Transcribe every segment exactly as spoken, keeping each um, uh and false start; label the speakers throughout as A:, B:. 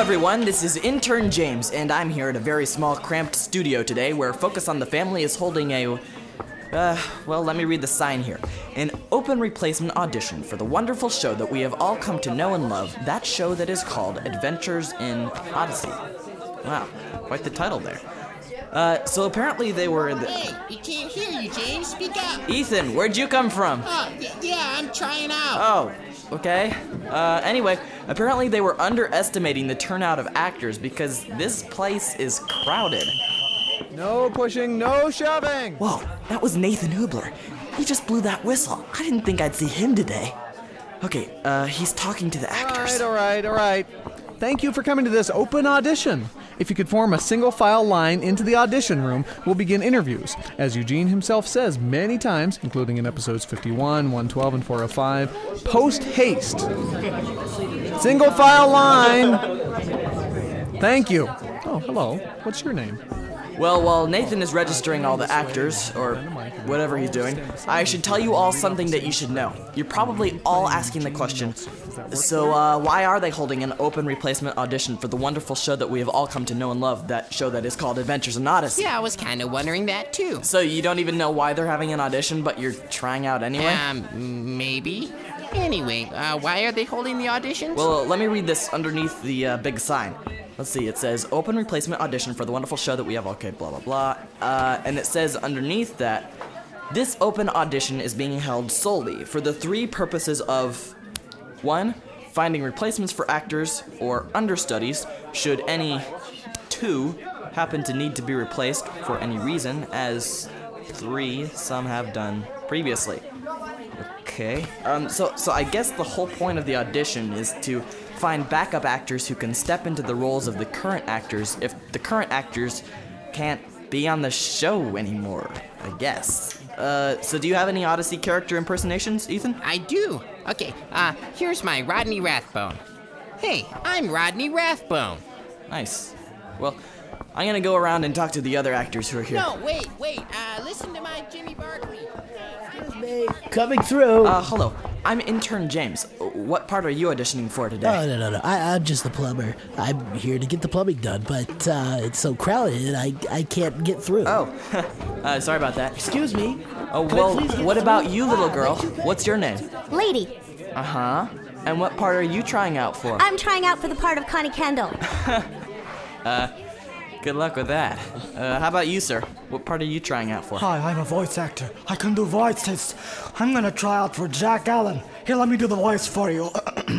A: everyone, this is Intern James, and I'm here at a very small, cramped studio today where Focus on the Family is holding a... Uh, well, let me read the sign here. An open replacement audition for the wonderful show that we have all come to know and love, that show that is called Adventures in Odyssey. Wow, quite the title there. Uh, so apparently they were the...
B: Hey, we can't hear you, James. Speak up.
A: Ethan, where'd you come from?
B: Oh, y- yeah, I'm trying out.
A: Oh, okay. Uh, anyway, apparently they were underestimating the turnout of actors because this place is crowded.
C: No pushing, no shoving!
A: Whoa, that was Nathan Hubler. He just blew that whistle. I didn't think I'd see him today. Okay, uh, he's talking to the actors.
C: All right, all right, all right. Thank you for coming to this open audition. If you could form a single file line into the audition room, we'll begin interviews. As Eugene himself says many times, including in episodes fifty-one, one twelve, and four oh five, post haste. Single file line. Thank you. Oh, hello. What's your name?
A: Well, while Nathan is registering all the actors, or whatever he's doing, I should tell you all something that you should know. You're probably all asking the question, so uh, why are they holding an open replacement audition for the wonderful show that we have all come to know and love, that show that is called Adventures in Odyssey?
B: Yeah, I was kind of wondering that too.
A: So you don't even know why they're having an audition, but you're trying out anyway?
B: Um, maybe. Anyway, uh, why are they holding the auditions?
A: Well, let me read this underneath the uh, big sign. Let's see, it says, open replacement audition for the wonderful show that we have, okay, blah, blah, blah. Uh, and it says underneath that, this open audition is being held solely for the three purposes of, one, finding replacements for actors or understudies, should any, two, happen to need to be replaced for any reason, as three, some have done previously. Okay, um, so, so I guess the whole point of the audition is to find backup actors who can step into the roles of the current actors if the current actors can't be on the show anymore, I guess. Uh, so do you have any Odyssey character impersonations, Ethan?
B: I do. Okay, uh, here's my Rodney Rathbone. Hey, I'm Rodney Rathbone.
A: Nice. Well, I'm gonna go around and talk to the other actors who are here.
B: No, wait, wait, uh, listen to my Jimmy Barkley.
D: Excuse me. Coming through.
A: Uh, hello. I'm Intern James. What part are you auditioning for today?
D: Oh, no, no, no. I, I'm just the plumber. I'm here to get the plumbing done, but uh, it's so crowded, I, I can't get through.
A: Oh, uh, sorry about that.
D: Excuse me.
A: Oh,
D: Could I
A: well,
D: please get
A: what
D: through?
A: about you, little
D: Ah,
A: girl?
D: way too fast.
A: What's your name?
E: Lady,
A: Uh-huh. And what part are you trying out for?
E: I'm trying out for the part of Connie Kendall.
A: Good luck with that. Uh, how about you, sir? What part are you trying out for?
F: Hi, I'm a voice actor. I can do voices. I'm gonna try out for Jack Allen. Here, let me do the voice for you.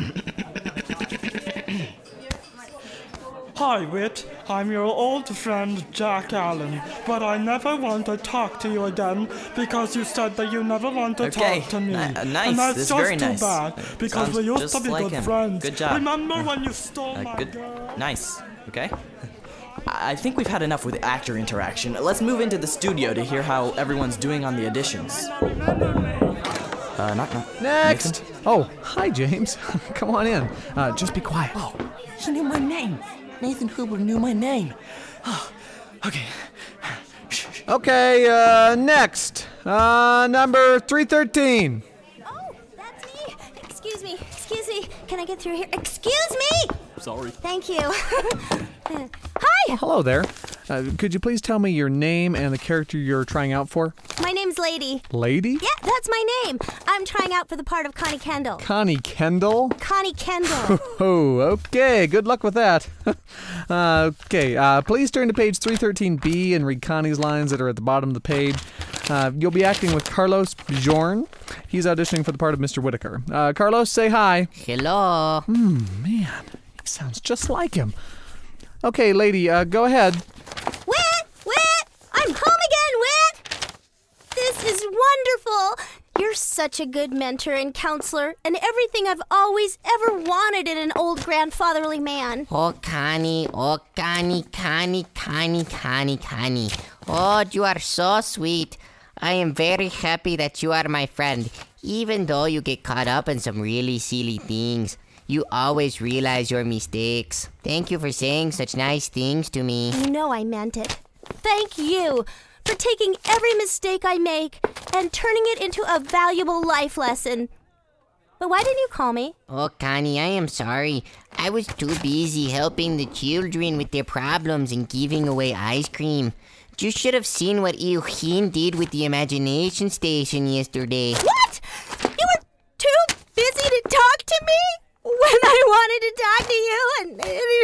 F: Hi, Wit. I'm your old friend, Jack Allen. But I never want to talk to you again because you said that you never want to
A: Okay,
F: talk to me.
A: ni- uh, nice.
F: And that's
A: This is
F: just
A: very
F: too
A: nice.
F: bad
A: It
F: because
A: sounds
F: we used
A: just
F: to be
A: like
F: good
A: him.
F: friends.
A: Good job.
F: Remember when you stole
A: Uh,
F: my
A: good.
F: girl?
A: Nice. Okay. I I think we've had enough with actor interaction. Let's move into the studio to hear how everyone's doing on the auditions. Uh, knock, knock.
C: Next!
A: Nathan?
C: Oh, hi, James. Come on in. Uh, just be quiet.
A: Oh, he knew my name. Nathan Hubler knew my name. Oh, okay. Shh, shh.
C: Okay, uh, next. Uh, number three thirteen.
E: Oh, that's me. Excuse me. Excuse me. Can I get through here? Excuse me.
A: Sorry.
E: Thank you. Hi.
C: Hello there. Uh, could you please tell me your name and the character you're trying out for?
E: My name's Lady.
C: Lady?
E: Yeah, that's my name. I'm trying out for the part of Connie Kendall.
C: Connie Kendall?
E: Connie Kendall.
C: Oh, okay. Good luck with that. uh, okay, uh, please turn to page three thirteen B and read Connie's lines that are at the bottom of the page. Uh, you'll be acting with Carlos Bjorn. He's auditioning for the part of Mister Whitaker. Uh, Carlos, say hi.
B: Hello.
C: Man, he sounds just like him. Okay, lady, uh, go ahead.
E: Wit! Wit! I'm home again, Wit! This is wonderful. You're such a good mentor and counselor, and everything I've always ever wanted in an old grandfatherly man.
B: Oh, Connie, oh, Connie, Connie, Connie, Connie, Connie. Oh, you are so sweet. I am very happy that you are my friend, even though you get caught up in some really silly things. You always realize your mistakes. Thank you for saying such nice things to me.
E: You know I meant it. Thank you for taking every mistake I make and turning it into a valuable life lesson. But why didn't you call me?
B: Oh, Connie, I am sorry. I was too busy helping the children with their problems and giving away ice cream. You should have seen what Eugene did with the imagination station yesterday.
E: What? You were too busy to talk to me when I wanted to talk to you and...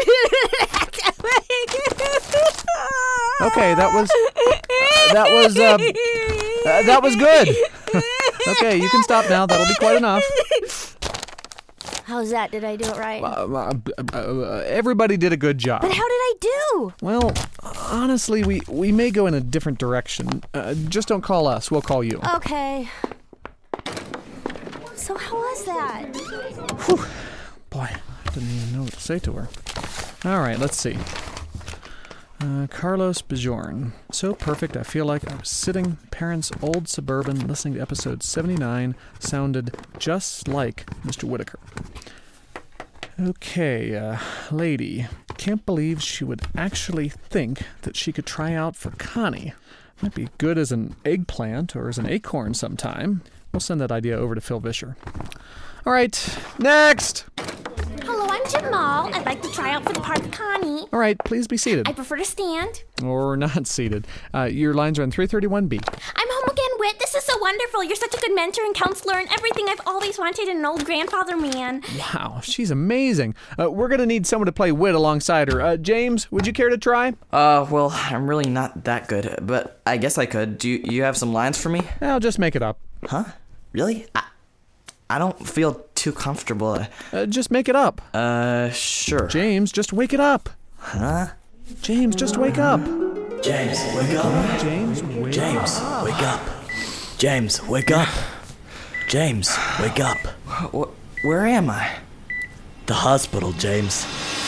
C: Okay, that was... Uh, that was, uh, uh, that was good. Okay, you can stop now. That'll be quite enough.
E: How's that? Did I do it right?
C: Uh, uh, uh, uh, everybody did a good job.
E: But how did I do?
C: Well, honestly, we, we may go in a different direction. Uh, just don't call us. We'll call you.
E: Okay. So how was that?
C: Whew. Boy, I didn't even know what to say to her. All right, let's see. Uh, Carlos Bajorn. So perfect, I feel like I was sitting in parents' old Suburban listening to episode seventy-nine. Sounded just like Mister Whitaker. Okay, uh, lady. Can't believe she would actually think that she could try out for Connie. Might be good as an eggplant or as an acorn sometime. We'll send that idea over to Phil Vischer. All right, next!
G: Hello, I'm Jamal. I'd like to try out for the part of Connie.
C: All right, please be seated.
G: I prefer to stand.
C: Or not seated. Uh, your lines are in three thirty-one B.
G: I'm home again, Whit. This is so wonderful. You're such a good mentor and counselor and everything I've always wanted in an old grandfather man.
C: Wow, she's amazing. Uh, we're going to need someone to play Whit alongside her. Uh, James, would you care to try?
A: Uh, well, I'm really not that good, but I guess I could. Do you, you have some lines for me?
C: I'll just make it up.
A: Huh? Really? I, I don't feel too comfortable.
C: Uh, just make it up.
A: Uh, sure.
C: James, just wake it up.
A: Huh?
C: James, just wake up.
H: James, wake up.
C: James, wake
H: James,
C: up.
H: wake up. James, wake up. James, wake up.
A: Wh- where am I?
H: The hospital, James.